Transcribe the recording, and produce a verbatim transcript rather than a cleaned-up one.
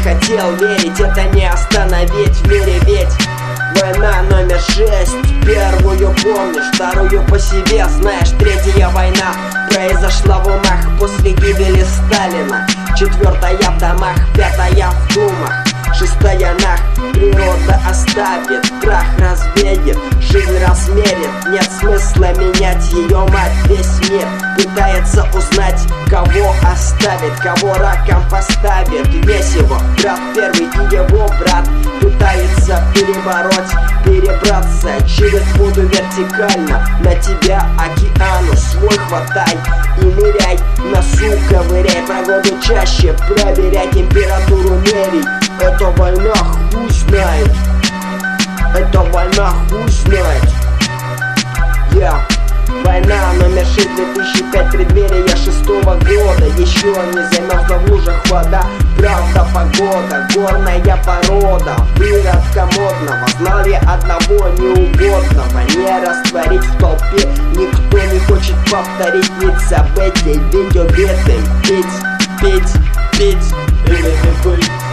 хотел верить, это не остановить в мире, ведь война номер шесть. Первую помнишь, вторую по себе знаешь. Третья война произошла в умах после гибели Сталина. Четвертая в домах, пятая в думах. Шестая нах, природа оставит, прах развеет, жизнь размерит. Нет смысла менять ее, мать, весь мир пытается узнать, кого оставит, кого раком поставит. Весь его брат первый и его брат пытается перебороть, перебраться через воду вертикально. На тебя океану свой хватай и ныряй, носу ковыряй, погоду чаще проверяй, температуру мерей. Это война хуй знает, это война хуй знает. Я yeah. Война номер шесть, две тысячи пятый, преддверие шестого года. Еще не замерзла в лужах вода, правда погода, горная порода, выродка модного. Знал я одного неугодного, не растворить в толпе. Никто не хочет повторить ведь событий, ведь убитым пить, пить, пить или не быть.